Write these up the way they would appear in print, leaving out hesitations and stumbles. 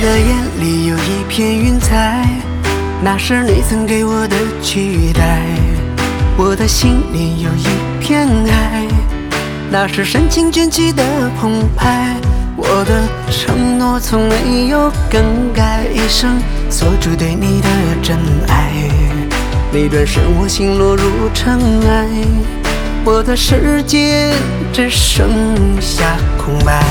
的眼里有一片云彩，那是你曾给我的期待。我的心里有一片海，那是深情卷起的澎湃。我的承诺从没有更改，一生锁住对你的真爱。你转身，我心落入尘埃，我的世界只剩下空白。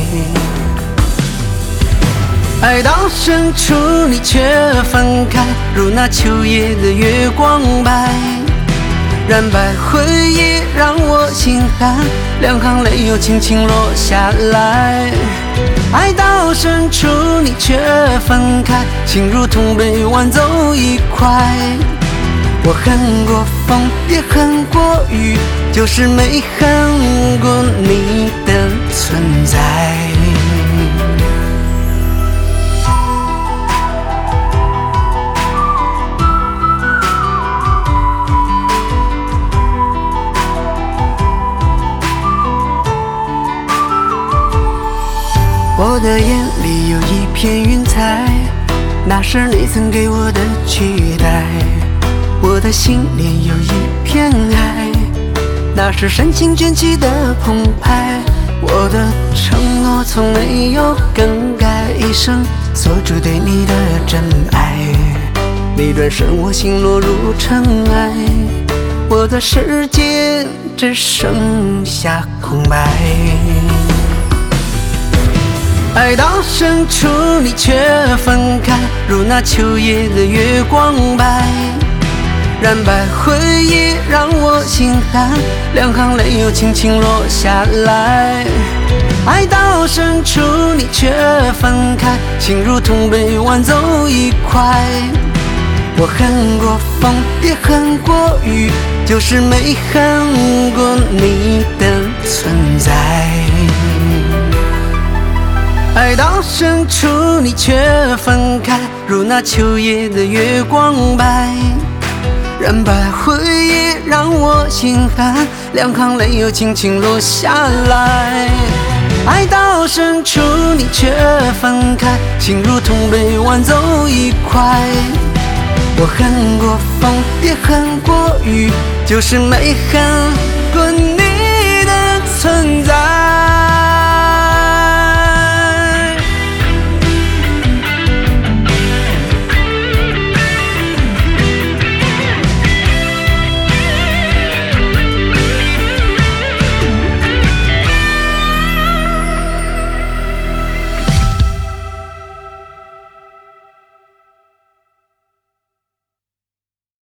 爱到深处，你却分开，如那秋夜的月光白。染白回忆让我心寒，两行泪又轻轻落下来。爱到深处，你却分开，心如同被挽走一块。我恨过风，也恨过雨，就是没恨过你的存在。我的眼里有一片云彩，那是你曾给我的期待。我的心里有一片海，那是深情卷起的澎湃。我的承诺从没有更改，一生锁住对你的真爱。你转身，我心落入尘埃，我的世界只剩下空白。爱到深处，你却分开，如那秋夜的月光白。染白回忆让我心寒，两行泪又轻轻落下来。爱到深处，你却分开，心如同被挽走一块。我恨过风，也恨过雨，就是没恨过你的存在。爱到深处，你却分开，如那秋夜的月光白。染白回忆让我心寒，两行泪又轻轻落下来。爱到深处，你却分开，心如同被挽走一块。我恨过风，也恨过雨，就是没恨过你。